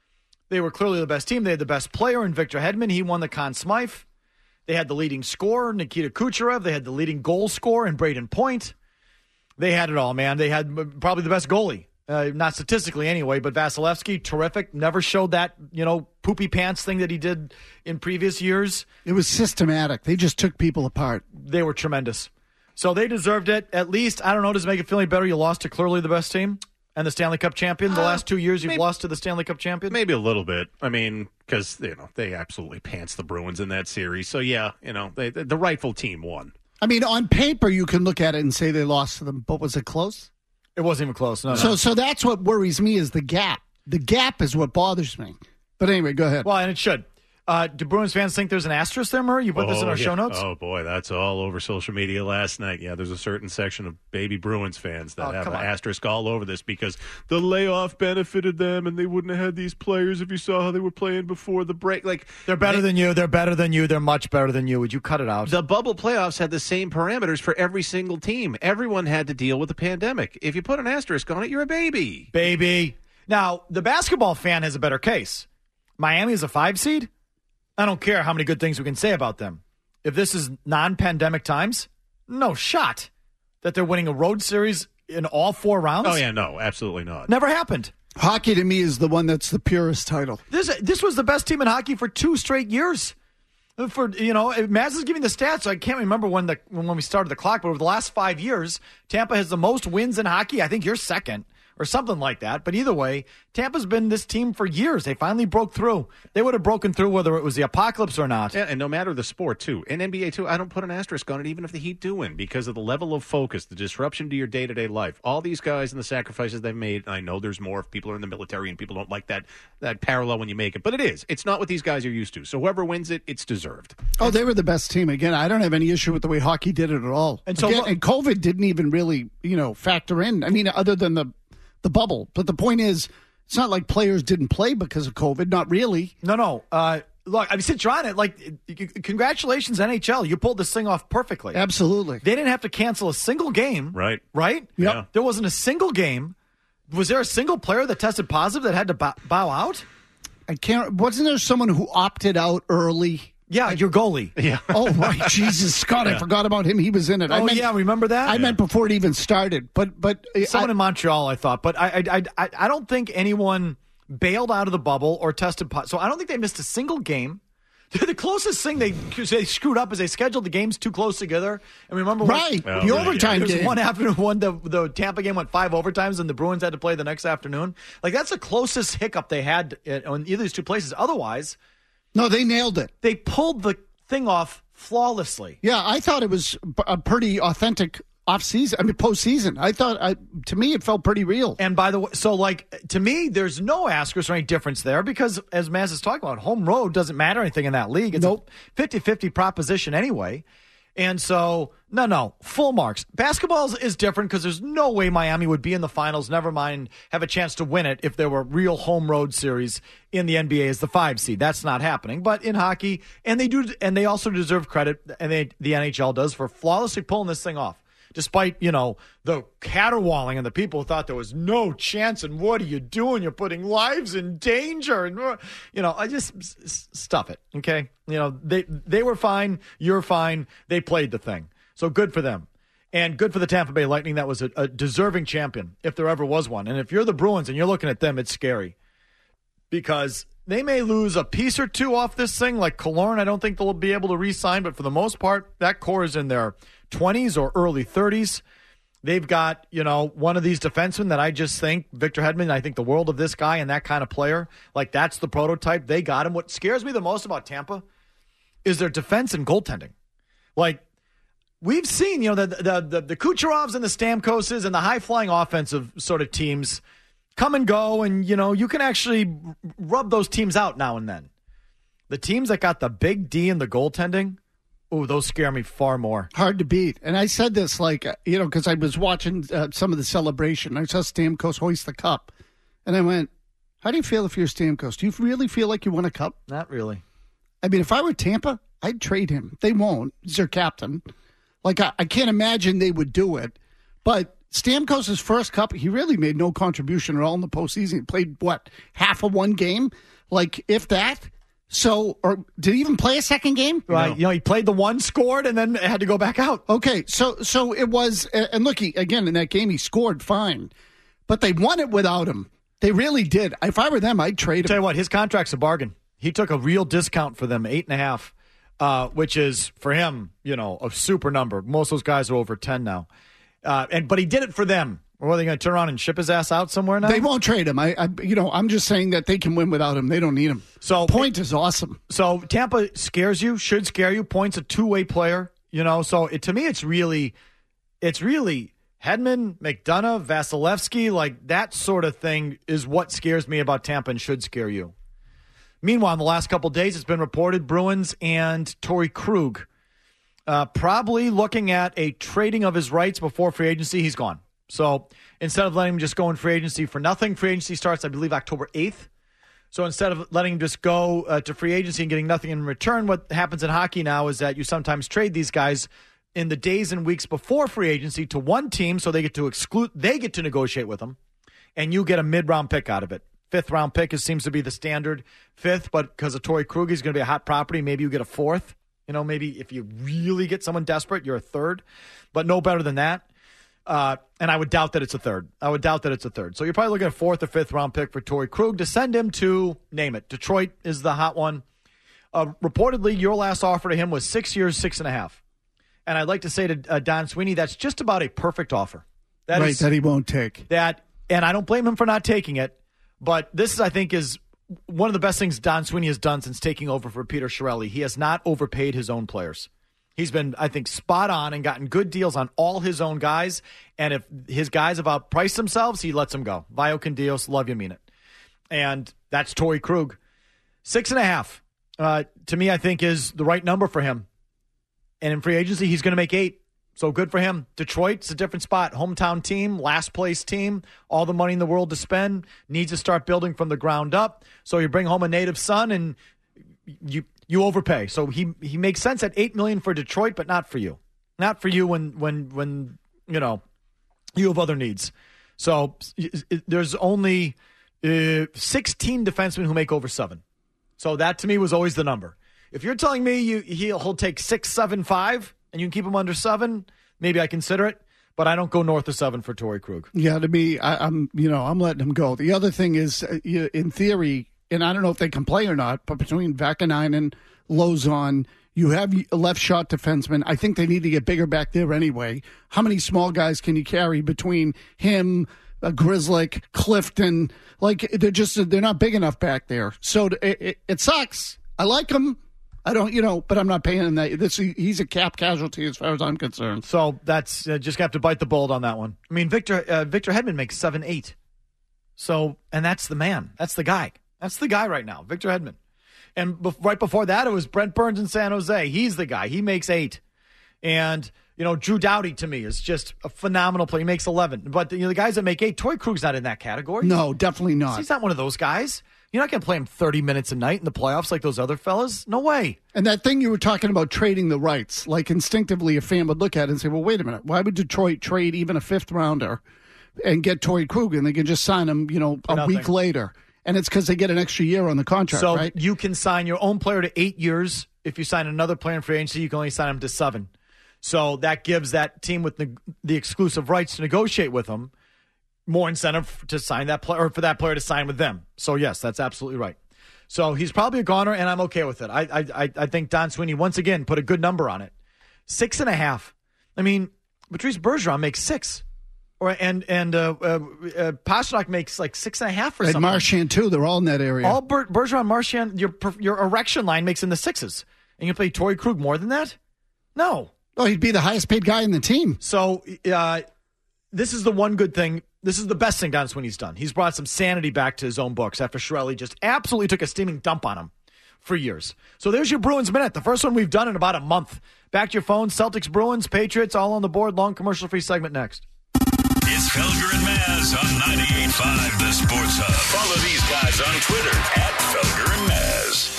They were clearly the best team. They had the best player in Victor Hedman. He won the Conn Smythe. They had the leading scorer, Nikita Kucherov. They had the leading goal scorer in Braden Point. They had it all, man. They had probably the best goalie. Uh, not statistically anyway, but Vasilevsky, terrific. Never showed that, you know, poopy pants thing that he did in previous years. It was systematic. They just took people apart. They were tremendous. So they deserved it. At least, I don't know, does it make it feel any better you lost to clearly the best team and the Stanley Cup champion? The uh, last two years you've maybe, lost to the Stanley Cup champion? Maybe a little bit. I mean, because, you know, they absolutely pants the Bruins in that series. So, yeah, you know, they, the rightful team won. I mean, on paper, you can look at it and say they lost to them, but was it close? It wasn't even close. No, so, no. so that's what worries me is the gap. The gap is what bothers me. But anyway, go ahead. Well, and it should. Uh, do Bruins fans think there's an asterisk there, Murray? You put oh, this in our yeah. show notes? Oh, boy, that's all over social media last night. Yeah, there's a certain section of baby Bruins fans that oh, have an on. asterisk all over this because the layoff benefited them and they wouldn't have had these players if you saw how they were playing before the break. Like They're better they, than you. They're better than you. They're much better than you. Would you cut it out? The bubble playoffs had the same parameters for every single team. Everyone had to deal with the pandemic. If you put an asterisk on it, you're a baby. Baby. Now, the basketball fan has a better case. Miami is a five seed. I don't care how many good things we can say about them. If this is non-pandemic times, no shot that they're winning a road series in all four rounds. Oh, yeah, no, absolutely not. Never happened. Hockey, to me, is the one that's the purest title. This this was the best team in hockey for two straight years. For you know, Maz is giving the stats. So I can't remember when the when we started the clock, but over the last five years, Tampa has the most wins in hockey. I think you're second. Or something like that. But either way, Tampa's been this team for years. They finally broke through. They would have broken through whether it was the apocalypse or not. Yeah, and no matter the sport, too. In N B A, too, I don't put an asterisk on it, even if the Heat do win, because of the level of focus, the disruption to your day-to-day life. All these guys and the sacrifices they've made, and I know there's more if people are in the military and people don't like that, that parallel when you make it. But it is. It's not what these guys are used to. So whoever wins it, it's deserved. Oh, they were the best team. Again, I don't have any issue with the way hockey did it at all. And, so, Again, and COVID didn't even really, you know, factor in. I mean, other than the the bubble. But the point is, it's not like players didn't play because of COVID. Not really. No, no. Uh, look, I mean, since you're on it, like, congratulations, N H L. You pulled this thing off perfectly. Absolutely. They didn't have to cancel a single game. Right. Right? Yep. Yeah. There wasn't a single game. Was there a single player that tested positive that had to bow, bow out? I can't. Wasn't there someone who opted out early? Yeah, your goalie. Yeah. Oh, right. Jesus, Scott, yeah. I forgot about him. He was in it. Oh, I meant, yeah, remember that? I yeah. meant before it even started. But but Someone I, in Montreal, I thought. But I, I, I, I don't think anyone bailed out of the bubble or tested positive. So I don't think they missed a single game. The closest thing they they screwed up is they scheduled the games too close together. And remember, right? When, oh, the overtime yeah. game. One afternoon, one the the Tampa game went five overtimes, and the Bruins had to play the next afternoon. Like that's the closest hiccup they had on either of these two places. Otherwise, no, they nailed it. They pulled the thing off flawlessly. Yeah, I thought it was a pretty authentic off season. I mean, postseason. I thought, I, to me, it felt pretty real. And by the way, so like to me, there's no asterisk or any difference there because, as Maz is talking about, home road doesn't matter anything in that league. It's nope. a fifty-fifty proposition anyway. And so, no, no, full marks. Basketball is different because there's no way Miami would be in the finals, never mind have a chance to win it if there were real home road series in the N B A as the five seed. That's not happening. But in hockey, and they do, and they also deserve credit, and they, the N H L does, for flawlessly pulling this thing off. Despite, you know, the caterwauling and the people who thought there was no chance, and what are you doing? You're putting lives in danger. And, you know, I just s- stuff it, okay? You know, they they were fine. You're fine. They played the thing. So good for them. And good for the Tampa Bay Lightning. That was a, a deserving champion, if there ever was one. And if you're the Bruins and you're looking at them, it's scary. Because they may lose a piece or two off this thing. Like Killorn, I don't think they'll be able to re-sign. But for the most part, that core is in their twenties or early thirties. They've got, you know, one of these defensemen that I just think, Victor Hedman, I think the world of this guy and that kind of player. Like, that's the prototype. They got him. What scares me the most about Tampa is their defense and goaltending. Like, we've seen, you know, the the the, the Kucherovs and the Stamkoses and the high-flying offensive sort of teams come and go, and, you know, you can actually rub those teams out now and then. The teams that got the big D in the goaltending, ooh, those scare me far more. Hard to beat. And I said this, like, you know, because I was watching uh, some of the celebration. I saw Stamkos hoist the cup. And I went, how do you feel if you're Stamkos? Do you really feel like you won a cup? Not really. I mean, if I were Tampa, I'd trade him. They won't. He's their captain. Like, I, I can't imagine they would do it. But Stamkos' first cup, he really made no contribution at all in the postseason. He played, what, half of one game? like if that. So, or did he even play a second game? Right. You know, he played the one, scored, and then had to go back out. Okay, so so it was, and look, he, again, in that game, he scored fine, but they won it without him. They really did. If I were them, I'd trade him. Tell you what, his contract's a bargain. He took a real discount for them, eight and a half, uh, which is, for him, you know, a super number. Most of those guys are over ten now. Uh, and But he did it for them. Or are they going to turn around and ship his ass out somewhere now? They won't trade him. I, I, you know, I'm just saying that they can win without him. They don't need him. So Point is awesome. So Tampa scares you, should scare you. Point's a two-way player, you know. So it, to me, it's really, it's really Hedman, McDonough, Vasilevsky, like that sort of thing is what scares me about Tampa and should scare you. Meanwhile, in the last couple of days, it's been reported Bruins and Torrey Krug uh, probably looking at a trading of his rights before free agency. He's gone. So instead of letting him just go in free agency for nothing, free agency starts, I believe, October eighth. So instead of letting him just go uh, to free agency and getting nothing in return, what happens in hockey now is that you sometimes trade these guys in the days and weeks before free agency to one team, so they get to exclude, they get to negotiate with them, and you get a mid-round pick out of it. Fifth round pick is, seems to be the standard fifth, but because of Torrey Krug, he's going to be a hot property. Maybe you get a fourth. You know, maybe if you really get someone desperate, you're a third, but no better than that. Uh, and I would doubt that it's a third. I would doubt that it's a third. So you're probably looking at a fourth or fifth round pick for Torrey Krug to send him to, name it, Detroit is the hot one. Uh, reportedly, your last offer to him was six years, six and a half. And I'd like to say to uh, Don Sweeney, that's just about a perfect offer. That right, is, that he won't take. That, and I don't blame him for not taking it. But this, is, I think, is one of the best things Don Sweeney has done since taking over for Peter Chiarelli. He has not overpaid his own players. He's been, I think, spot on and gotten good deals on all his own guys. And if his guys have outpriced themselves, he lets them go. Vio con Dios, love you, mean it. And that's Torrey Krug. Six and a half, uh, to me, I think, is the right number for him. And in free agency, he's going to make eight. So good for him. Detroit's a different spot. Hometown team, last place team, all the money in the world to spend, needs to start building from the ground up. So you bring home a native son and you you overpay. So he he makes sense at eight million dollars for Detroit, but not for you. Not for you when when when you know you have other needs. So there's only uh, sixteen defensemen who make over seven. So that to me was always the number. If you're telling me you he'll, he'll take six, seven, five, and you can keep him under seven, maybe I consider it. But I don't go north of seven for Torrey Krug. Yeah, to me, I, I'm you know I'm letting him go. The other thing is, uh, you, in theory, and I don't know if they can play or not, but between Vakanainen, Lozon, you have a left shot defenseman. I think they need to get bigger back there anyway. How many small guys can you carry between him, uh, Grzelcyk, Clifton? Like they're just they're not big enough back there. So it, it, it sucks. I like him. I don't, you know, but I'm not paying him that. This, he's a cap casualty as far as I'm concerned. So that's uh, just have to bite the bullet on that one. I mean, Victor uh, Victor Hedman makes seven eight. So, and that's the man. That's the guy. That's the guy right now, Victor Hedman. And be- right before that, it was Brent Burns in San Jose. He's the guy. He makes eight. And, you know, Drew Doughty to me is just a phenomenal player. He makes eleven. But you know, the guys that make eight, Torrey Krug's not in that category. No, definitely not. He's not one of those guys. You're not going to play him thirty minutes a night in the playoffs like those other fellas. No way. And that thing you were talking about, trading the rights, like instinctively a fan would look at it and say, well, wait a minute. Why would Detroit trade even a fifth rounder and get Torrey Krug and they can just sign him, you know, a Nothing. week later? And it's because they get an extra year on the contract, so right? You can sign your own player to eight years. If you sign another player in free agency, you can only sign him to seven. So that gives that team with the, the exclusive rights to negotiate with him more incentive to sign that player, or for that player to sign with them. So yes, that's absolutely right. So he's probably a goner, and I'm okay with it. I I I think Don Sweeney once again put a good number on it. Six and a half. I mean, Patrice Bergeron makes six, or and and uh, uh, uh, Pastrnak makes like six and a half or and something. Marchand too. They're all in that area. All Ber- Bergeron, Marchand, your your erection line makes in the sixes, and you play Torrey Krug more than that? No. Oh, he'd be the highest paid guy in the team. So uh, this is the one good thing. This is the best thing Don Sweeney's done. He's brought some sanity back to his own books after Chiarelli just absolutely took a steaming dump on him for years. So there's your Bruins Minute, the first one we've done in about a month. Back to your phone, Celtics, Bruins, Patriots, all on the board. Long commercial-free segment next. It's Felger and Maz on ninety-eight point five The Sports Hub. Follow these guys on Twitter at Felger and Maz.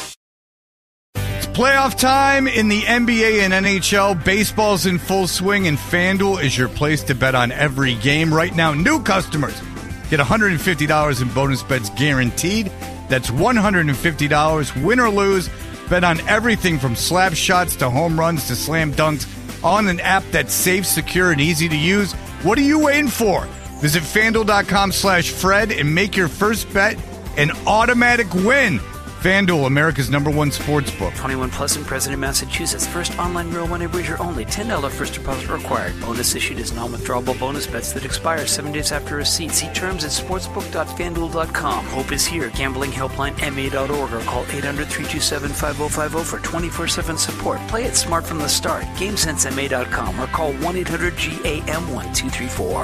Playoff time in the N B A and N H L. Baseball's in full swing, and FanDuel is your place to bet on every game. Right now, new customers get one hundred fifty dollars in bonus bets guaranteed That's one hundred fifty dollars, win or lose. Bet on everything from slap shots to home runs to slam dunks on an app that's safe, secure, and easy to use. What are you waiting for? Visit FanDuel.com slash Fred and make your first bet an automatic win. FanDuel, America's number one sports book. twenty-one plus and present in Massachusetts. First online real money wager only. ten dollars first deposit required. Bonus issued as non-withdrawable bonus bets that expire seven days after receipt. See terms at sportsbook dot fan duel dot com. Hope is here. Gambling helpline M A dot org or call eight hundred, three two seven, five oh five oh for twenty-four seven support. Play it smart from the start. Game sense M A dot com or call one eight hundred G A M one two three four.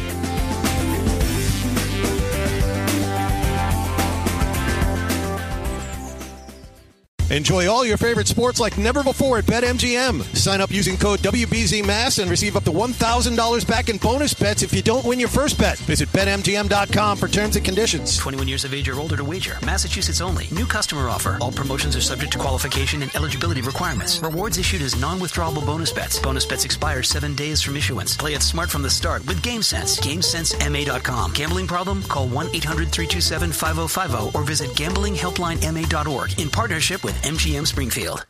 Enjoy all your favorite sports like never before at BetMGM. Sign up using code W B Z Mass and receive up to one thousand dollars back in bonus bets if you don't win your first bet. Visit Bet M G M dot com for terms and conditions. twenty-one years of age or older to wager. Massachusetts only. New customer offer. All promotions are subject to qualification and eligibility requirements. Rewards issued as non-withdrawable bonus bets. Bonus bets expire seven days from issuance. Play it smart from the start with GameSense. Game Sense M A dot com. Gambling problem? Call one eight hundred, three two seven, five oh five oh or visit gambling helpline M A dot org in partnership with M G M Springfield.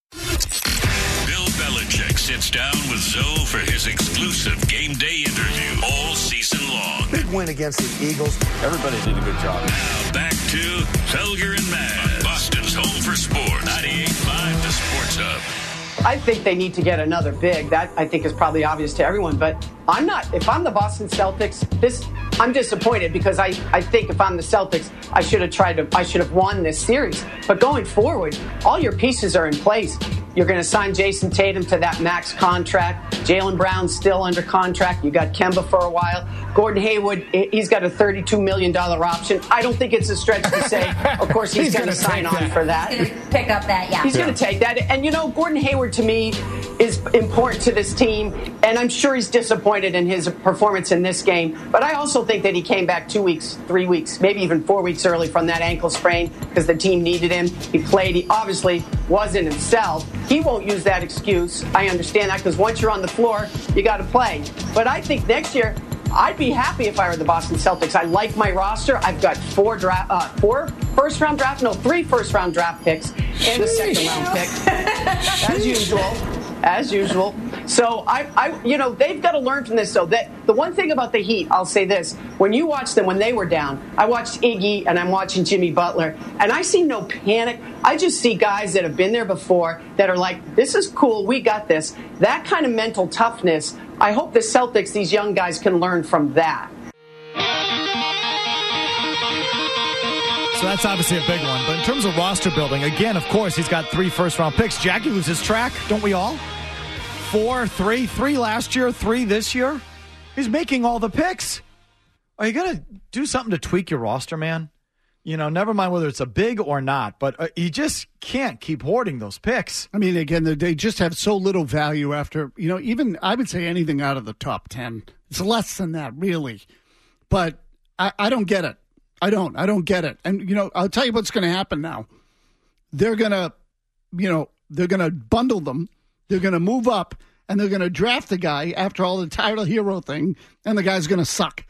Bill Belichick sits down with Zoe for his exclusive game day interview all season long. Big win against the Eagles. Everybody did a good job. Now back to Felger and Maz, Boston's home for sports. ninety-eight point five The Sports Hub. I think they need to get another big. That, I think, is probably obvious to everyone. But I'm not. If I'm the Boston Celtics, this I'm disappointed because I, I think if I'm the Celtics, I should have tried to. I should have won this series. But going forward, all your pieces are in place. You're going to sign Jason Tatum to that max contract. Jaylen Brown's still under contract. You got Kemba for a while. Gordon Hayward, he's got a thirty-two million dollars option. I don't think it's a stretch to say, of course, he's, he's going to sign on for that. He's going to pick up that, yeah. He's yeah. going to take that. And, you know, Gordon Hayward, to me, is important to this team. And I'm sure he's disappointed in his performance in this game. But I also think that he came back two weeks, three weeks, maybe even four weeks early from that ankle sprain because the team needed him. He played. He obviously wasn't himself. He won't use that excuse. I understand that because once you're on the floor, you got to play. But I think next year, I'd be happy if I were the Boston Celtics. I like my roster. I've got four draft, uh, four first round draft, no, three first round draft picks and a second round pick, as usual, as usual. So I, I, you know, they've got to learn from this. So that the one thing about the Heat, I'll say this: when you watch them when they were down, I watched Iggy and I'm watching Jimmy Butler, and I see no panic. I just see guys that have been there before that are like, "This is cool, we got this." That kind of mental toughness. I hope the Celtics, these young guys, can learn from that. So that's obviously a big one. But in terms of roster building, again, of course, he's got three first-round picks. Jackie loses track, don't we all? Four, three, three last year, three this year. He's making all the picks. Are you going to do something to tweak your roster, man? You know, never mind whether it's a big or not, but uh, you just can't keep hoarding those picks. I mean, again, they just have so little value after, you know, even I would say anything out of the top ten. It's less than that, really. But I, I don't get it. I don't. I don't get it. And, you know, I'll tell you what's going to happen now. They're going to, you know, they're going to bundle them. They're going to move up, and they're going to draft the guy after all the title hero thing, and the guy's going to suck.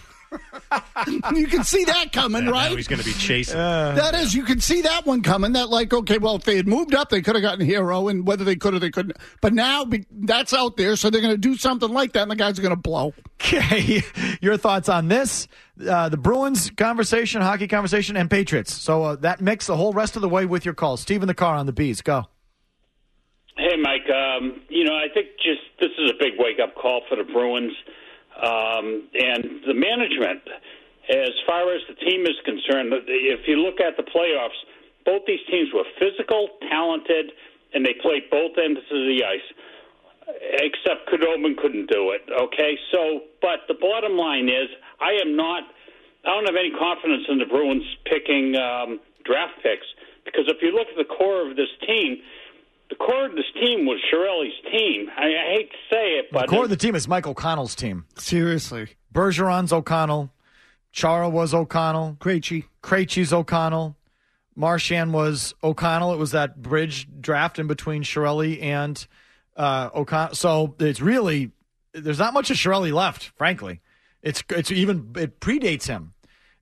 You can see that coming, yeah, right? Now he's going to be chasing. Uh, that is, you can see that one coming. That like, okay, well, if they had moved up, they could have gotten hero, and whether they could or they couldn't. But now be, that's out there, so they're going to do something like that, and the guy's going to blow. Okay, your thoughts on this? Uh, the Bruins conversation, hockey conversation, and Patriots. So uh, that mix the whole rest of the way with your calls. Steve in the car on the Bees. Go. Hey, Mike. Um, you know, I think just this is a big wake-up call for the Bruins um, and the management. As far as the team is concerned, if you look at the playoffs, both these teams were physical, talented, and they played both ends of the ice, except Khudobin couldn't do it, okay? So, but the bottom line is I am not – I don't have any confidence in the Bruins picking um, draft picks because if you look at the core of this team – the core of this team was Chiarelli's team. I, I hate to say it, but... The core of the team is Mike O'Connell's team. Seriously. Bergeron's O'Connell. Chara was O'Connell. Krejci. Krejci's O'Connell. Marchand was O'Connell. It was that bridge draft in between Chiarelli and uh, O'Connell. So it's really... There's not much of Chiarelli left, frankly. It's it's even... It predates him.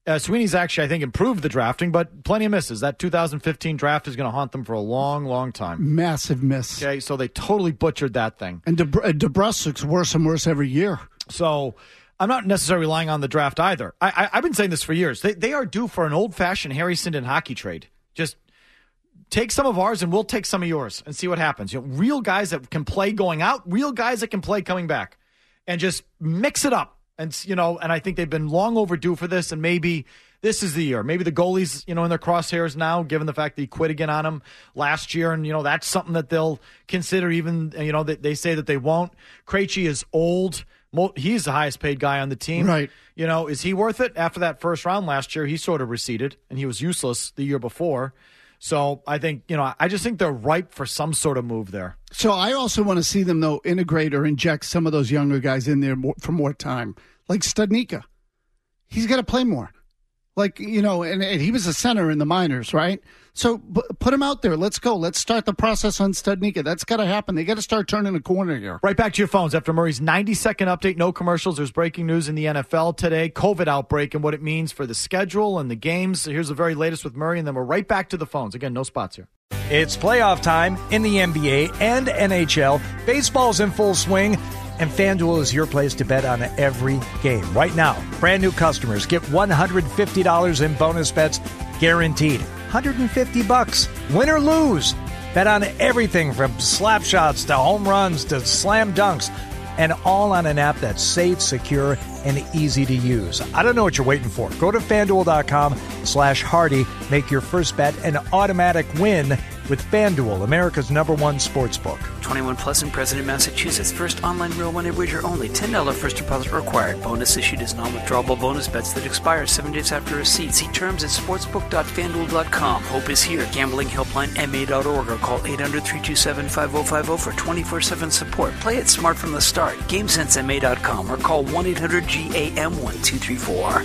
Uh, Sweeney's actually, I think, improved the drafting, but plenty of misses. That two thousand fifteen draft is going to haunt them for a long, long time. Massive miss. Okay, so they totally butchered that thing. And De- DeBrus looks worse and worse every year. So I'm not necessarily relying on the draft either. I, I, I've been saying this for years. They, they are due for an old-fashioned Harry Sinden hockey trade. Just take some of ours and we'll take some of yours and see what happens. You know, real guys that can play going out, real guys that can play coming back, and just mix it up. And, you know, and I think they've been long overdue for this, and maybe this is the year. Maybe the goalie's, you know, in their crosshairs now, given the fact that he quit again on him last year, and, you know, that's something that they'll consider even, you know, they, they say that they won't. Krejci is old. He's the highest paid guy on the team. Right. You know, is he worth it? After that first round last year, he sort of receded, and he was useless the year before. So I think, you know, I just think they're ripe for some sort of move there. So I also want to see them, though, integrate or inject some of those younger guys in there more, for more time. Like Studnicka. He's got to play more. Like, you know, and, and he was a center in the minors, right? So b- put him out there. Let's go. Let's start the process on Studnicka. That's got to happen. They got to start turning the corner here. Right back to your phones after Murray's ninety-second update. No commercials. There's breaking news in the N F L today. COVID outbreak and what it means for the schedule and the games. Here's the very latest with Murray, and then we're right back to the phones. Again, no spots here. It's playoff time in the N B A and N H L. Baseball's in full swing, and FanDuel is your place to bet on every game. Right now, brand new customers get one hundred fifty dollars in bonus bets guaranteed. one hundred fifty bucks, win or lose. Bet on everything from slap shots to home runs to slam dunks, and all on an app that's safe, secure, and easy to use. I don't know what you're waiting for. Go to FanDuel.com slash Hardy. Make your first bet an automatic win with FanDuel, America's number one sports book. twenty-one plus and present in Massachusetts. First online real money wager only. ten dollars first deposit required. Bonus issued as non-withdrawable bonus bets that expire seven days after receipt. See terms at sportsbook dot fanduel dot com. Hope is here. Gambling helpline M A dot org or call eight hundred, three two seven, five oh five oh for twenty-four seven support. Play it smart from the start. GameSense M A dot com or call one eight hundred G A M one two three four.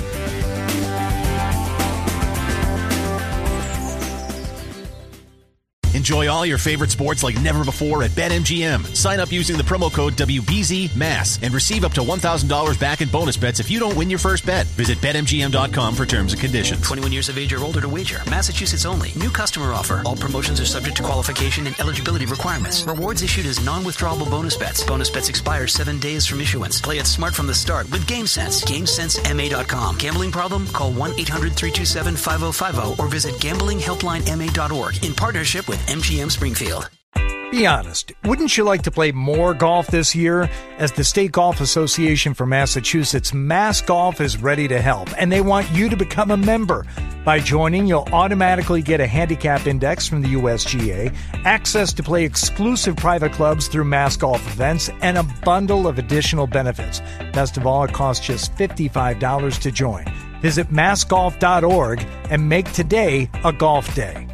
Enjoy all your favorite sports like never before at BetMGM. Sign up using the promo code W B Z M A S and receive up to one thousand dollars back in bonus bets if you don't win your first bet. Visit Bet M G M dot com for terms and conditions. twenty-one years of age or older to wager. Massachusetts only. New customer offer. All promotions are subject to qualification and eligibility requirements. Rewards issued as non-withdrawable bonus bets. Bonus bets expire seven days from issuance. Play it smart from the start with GameSense. GameSense M A dot com. Gambling problem? Call one eight hundred, three two seven, five oh five oh or visit gambling helpline M A dot org in partnership with M G M Springfield. Be honest, wouldn't you like to play more golf this year? As the State Golf Association for Massachusetts, Mass Golf is ready to help, and they want you to become a member. By joining, you'll automatically get a handicap index from the U S G A, access to play exclusive private clubs through Mass Golf events, and a bundle of additional benefits. Best of all, it costs just fifty-five dollars to join. Visit mass golf dot org and make today a golf day.